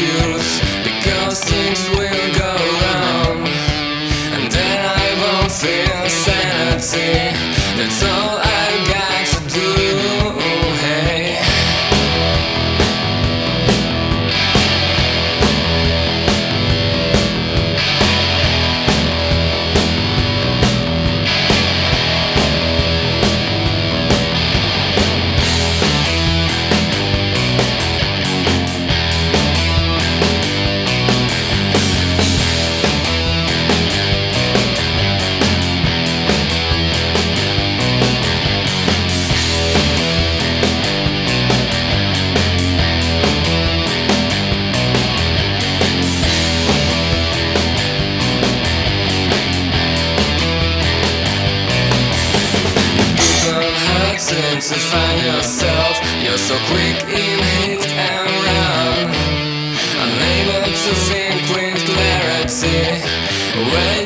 excuse, because things will go wrong, and then I won't feel sanity. That's all I got to do. Hey, to find yourself, you're so quick in hit and run, unable to think with clarity.